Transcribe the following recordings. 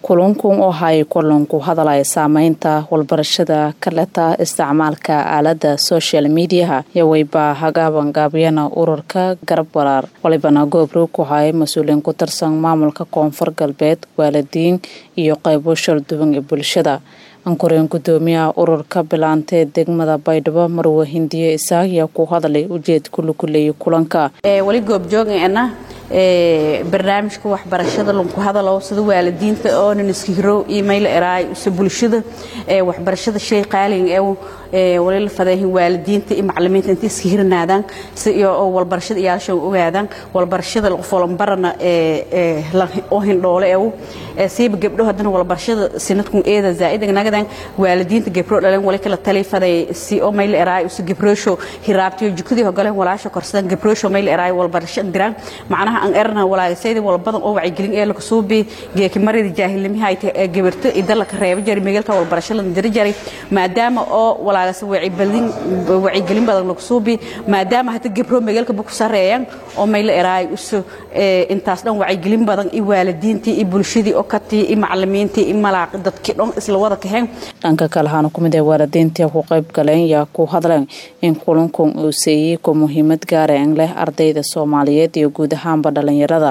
kulankun oo hay kulanku hadalay saameynta walbarashada kaleta isticmaalka aalada social media yawayba hagaaban gaabiyana ururka garab walaal walibana goobro ku hay mas'uuliin ku tirsan maamulka koonfur galbeed waalidiin iyo qaybo shirduwan ee bulshada ankoreen gudoomiyaha ururka bilaantee degmada Baydhabo Marwo Hindiye Isaagiya ku hadalay ujeed kulkulay kulanka wali goob joogayna barnaamijka waxbarashada lunku hadalo sida waalidiinta oo niskiro email eraay bulshada waxbarashada shay qaalin wali fadaahin waalidiinta iyo macallimiinta inta iska hirnaadaan si oo walbarashada iyaalshan ogaadaan walbarashada qofolan barana oo hindhoole siiba gabdho hadana walbarashada sanadkun eeda zaaidan nagadan waalidiinta gabdho dhalan wali kala taleefaday si oo mail eraay si gabdhoosho hiraabtiyo jikadii hogaleen walaasha korsan gabdhoosho mail eraay walbarashada diraan macnaha an erna walaasayda wal badan oo wacyi gelin ee la kusuubi geeki marida jaahilnimada ay gabarto idala ka reebo jari meelka walbarashada dirjari maadaama oo walaas wacyi gelin badan la kusuubi maadaama hata gabdho meelka ku sareeyaan oo mail eraay intaas dhan wacyi gelin badan i waalidiintii i bulshadii oo kati i macallimiintii i malaaq dadkii dhan isla wada ka heen dhanka kale ahaan ku mid ah waalidiintii ku qayb galeen yaa ku hadleen in kulanku uu seeyay ku muhiimad gaar ah leh ardayda Soomaaliyeed iyo guud ahaan dhalinyarada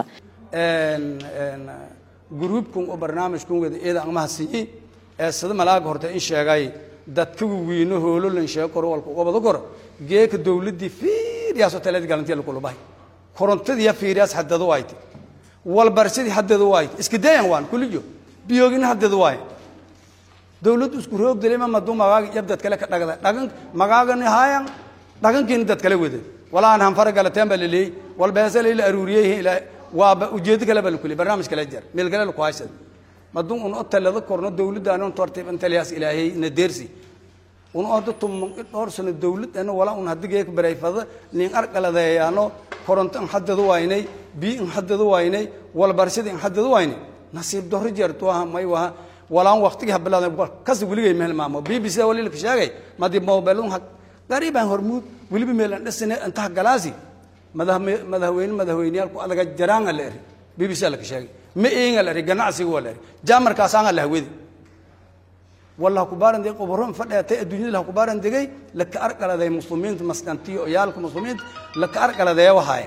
groupkun oo barnaamijkun wada eeda ama hasiyi sida malaag horta in sheegay dadku wiino hoolo lan sheeg kor walka wada kor geeka dawladii fiiriyaaso talad galantii la kulubay korontadii fiiriyaas haddadu waaytay walbarshadii haddadu waaytay iska dayan waan kuliyo biyoogin haddadu waay dawladdu isku roog dalima maduu magaaga yabdad kale ka dhagan magaaga nihaayan dhagankiin dad kale wada wala aan faragalateen balilay walbaasal ila aruriyay ila waa ujeed kale bal kulli barnaamij kale jar meel kale ku haysan madun uu talada korno dawladda aan tortib inta liyaas ilaahay na deersi uu ordatum doorsana dawladda wala uu hadigay barayfada nin arqaladeeyano koronto haddadu waynay bi haddadu waynay walbarshada haddadu waynay nasiib door jarto may waa wala waqtiga hablaad kas wiligay meel maamo BBC wali ka sheegay madi mobilun قريبا هرمود ولي بميلان دسنه انت غلاسي مدهوينيال ku adaga jaraan la eri BBC la ka sheegay ma eeyga la eri ganacsiga wala eri jaamarka saan la hawidi wallahi ku baaran deeq qoboron fadhaatay adduunyada la ku baaran degay la ka arqaladay muslimiinta maskantiyo yaalka muslimiinta la ka arqaladay wahay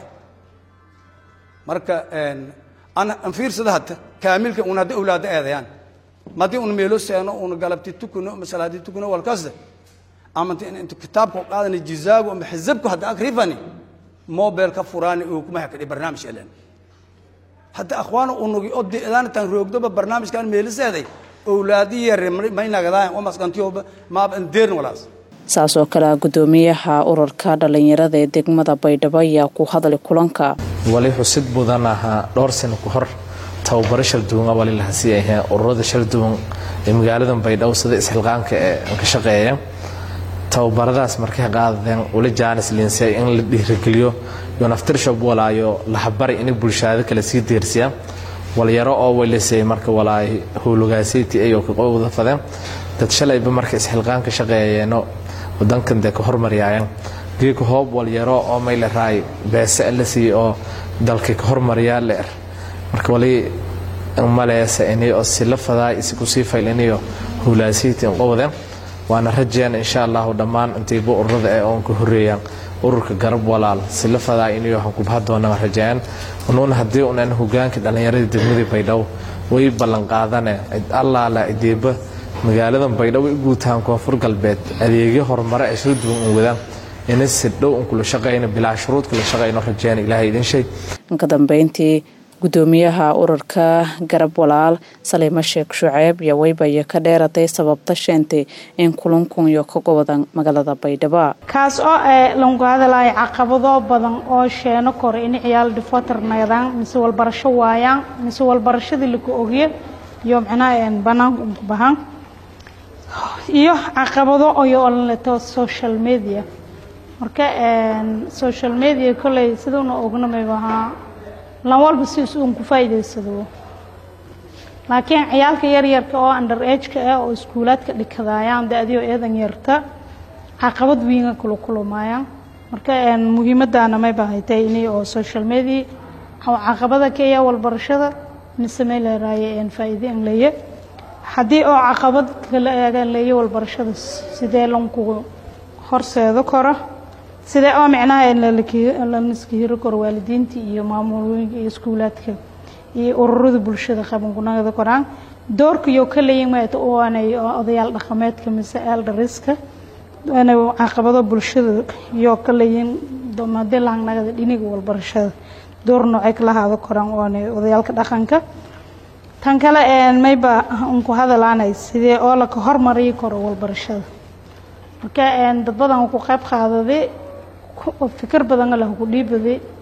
marka ana fiirsada hadda kaamilka una hada awlaada eedayaan madii un meelo seeno un galabti tukuno masalaadi tukuno wal kasda أما أنت كتابك قاعد الجزاء ومحزبك هذا أقربني موبايل كفراني وكم هيك البرنامج إلين حتى أخوانه إنه يؤدي إلان تنروق ده برنامج كان ميلس هذا أولادي ما ينقدان وما سكنتيوب ما بندير ولاس saasoo kale gudoomiyaha ururka dhalinyarada ee degmada Baydhabo ayaa ku hadalay kulanka wali xusid budanaha dhowr sano ku hor tababarashada duunga wali la hasiiyay ururada shirduun ee magaalada Baydhabo sida isxilqaanka ee ka shaqeeya tababaradaas markay qaadeen wali jaanis linsay in la dhiirigeliyo iyo naftir shab walaayo la habari in bulshada kala sii deersiya wal yaro oo walisay marka walaay hulugaasiti ayo ka qowda fadeen dad shalayba marka isxilqaanka shaqeeyeen wadankan ka hormariyaan geeko hoob wal yaro oo meel raay beesa la sii oo dalka ka hormariyaa leer marka wali maleesa inay oo si la faday isku sii faylanayo hulaasiti qowda وانا رجعنا ان شاء الله دمان انتي بو ururada ee oon ku horeeyaan ururka garab walaal si la fadaa inuu waxaan ku bahdoona rajaan unoon hadii unan hogaanka dhalinyarada degmada Baydhabo way ballan qaadane Allah la idiba magaalada Baydhabo guutaan koonfur galbeed adeegyo horumar ay soo duwan wadaan in si dhow kula shaqeeyna bilaa shuruud kula shaqeeyna rajaan Ilaahay idin shay ka dambeyntii gudoomiyaha ururka garab walaal Saleema Sheekh Shucayb iyo waybaye ka dheeratay sababta sheentay in kulankun iyo ka go'dan magaalada Baydhabo kaas oo langu hadalay caqabado badan oo sheeno kor in ciyaal dhifatarnaadaan mise walbarasho waayaan mise walbarashadii lagu ogiyo iyo macnaa banaanku bahan iyo caqabado oo la social media marka social media kulay sidoo ognaamay waxa lan walba si uu ku faa'iideysado laakiin ciyaalka yar-yarka oo under age ka oo iskuulaadka dhigayaan daadiyo eedan yarta caqabad weyn kula kulmayaan marka muhiimadana may baahaytay inay oo social media oo caqabada ka walbarashada نسمي له راي إن فائدة إن ليه حدي أو عقبات كلا ليه والبرشة سيدا لونكو خرصة ذكره سيدا أو معناه إن اللي نسكير كور والدينتي يومامورين يسكولاتك يورد برشة خبون كنا ذكران دورك يوكل يوم يتو أنا أضيال دخمات كمسائل الرزق أنا عقبات برشة يوكل يوم دوما دلنا نقدر ديني والبرشة دور نوعك لها ذكران وأنا أضيال كدخنك تنكلا إن ما يبقى أنكو هذا لعنة سيدي أولك هرمري كور والبرشة كأن دبضان أنكو خاب هذا ذي فكر بدن له كلي بدي